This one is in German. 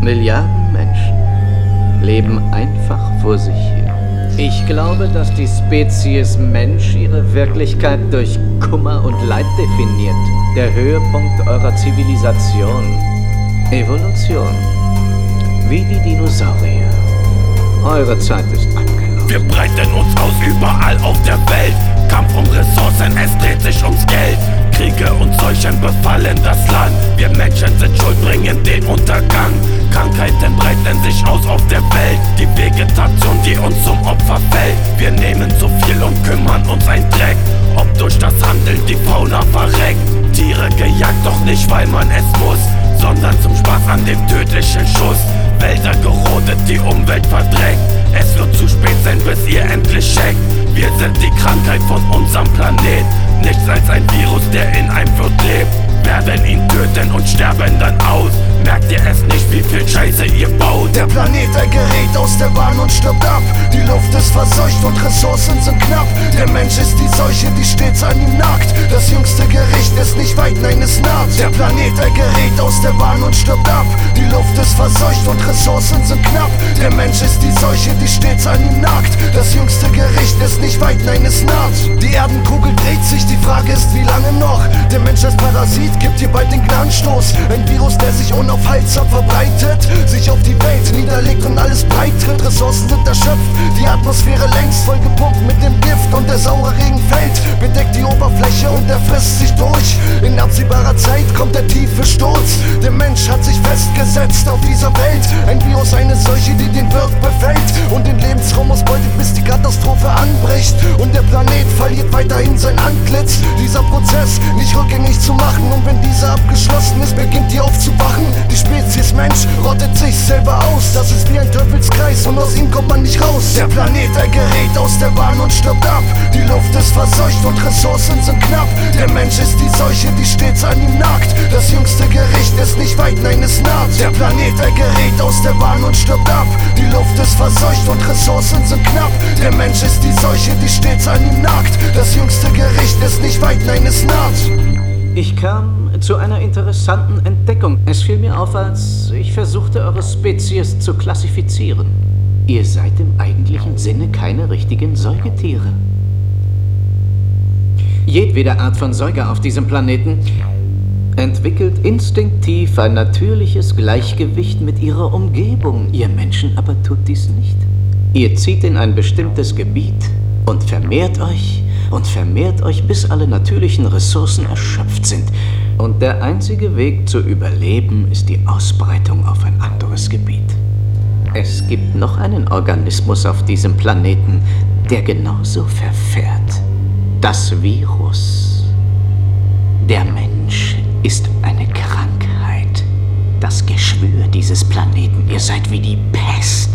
Milliarden Menschen leben einfach vor sich hin. Ich glaube, dass die Spezies Mensch ihre Wirklichkeit durch Kummer und Leid definiert. Der Höhepunkt eurer Zivilisation. Evolution. Wie die Dinosaurier. Eure Zeit ist abgelaufen. Wir breiten uns aus überall auf der Welt. Kampf um Ressourcen, es dreht sich ums Geld. Kriege und Seuchen befallen das Land. Wir Menschen sind schuld, bringen den Untergang. Krankheiten breiten sich aus auf der Welt. Die Vegetation, die uns zum Opfer fällt. Wir nehmen zu viel und kümmern uns ein Dreck. Ob durch das Handeln die Fauna verreckt. Tiere gejagt, doch nicht weil man es muss, sondern zum Spaß an dem tödlichen Schuss. Wälder gerodet, die Umwelt verdreckt. Es wird zu spät sein, bis ihr endlich checkt. Wir sind die Krankheit von unserem Planet. Nichts als ein Virus, der in einem Wirt lebt. Werden ihn töten und sterben dann aus. Merkt ihr es nicht, wie viel Scheiße ihr baut? Der Planet, er gerät aus der Bahn und stirbt ab. Die Luft ist verseucht und Ressourcen sind knapp. Der Mensch ist die Seuche, die stets an ihm nagt. Das jüngste Gericht ist nicht weit, nein, es naht. Der Planet, er gerät aus der Bahn und stirbt ab. Die Luft ist verseucht und Ressourcen sind knapp. Der Mensch ist die Seuche, die stets an ihm nagt. Das jüngste Gericht ist nicht weit, nein, es naht. Die Erdenkugel dreht sich, die Frage ist, wie lange noch? Der Mensch als Parasit gibt hier bald den Gnadenstoß. Ein Virus, der sich unaufhaltsam verbreitet, sich auf die Welt niederlegt und alles breit tritt. Ressourcen sind erschöpft, die Atmosphäre längst voll gepumpt mit dem Gift und der saure Regen fällt, bedeckt die Oberfläche und er frisst sich durch. In absehbarer Zeit kommt der tiefe Sturz. Der Mensch hat sich festgesetzt auf dieser Welt. Ein Virus, eine Seuche, die den Wirt befällt und den Lebensraum ausbeutet, bis die Katastrophe anbricht. Und der Planet verliert weiterhin sein Antlitz. Dieser Prozess nicht rückgängig zu machen, und wenn dieser abgeschlossen ist, beginnt die aufzuwachen. Die Spezies Mensch rottet sich selber aus. Das ist wie ein Teufelskreis und aus ihm kommt man nicht raus. Der Planet, er gerät aus der Bahn und stirbt ab. Die Luft ist verseucht und Ressourcen sind knapp. Der Mensch ist die Seuche, die stets an ihm nagt. Das jüngste Gericht ist nicht weit, nein, es naht. Der Planet, er gerät aus der Bahn und stirbt ab. Die Luft ist verseucht und Ressourcen sind knapp. Der Mensch ist die Seuche, die stets an ihm nagt. Das jüngste Gericht ist nicht weit, nein, es naht. Ich kam zu einer interessanten Entdeckung. Es fiel mir auf, als ich versuchte, eure Spezies zu klassifizieren. Ihr seid im eigentlichen Sinne keine richtigen Säugetiere. Jedwede Art von Säuger auf diesem Planeten entwickelt instinktiv ein natürliches Gleichgewicht mit ihrer Umgebung. Ihr Menschen aber tut dies nicht. Ihr zieht in ein bestimmtes Gebiet und vermehrt euch, bis alle natürlichen Ressourcen erschöpft sind. Und der einzige Weg zu überleben ist die Ausbreitung auf ein anderes Gebiet. Es gibt noch einen Organismus auf diesem Planeten, der genauso verfährt. Das Virus. Der Mensch ist eine Krankheit. Das Geschwür dieses Planeten. Ihr seid wie die Pest.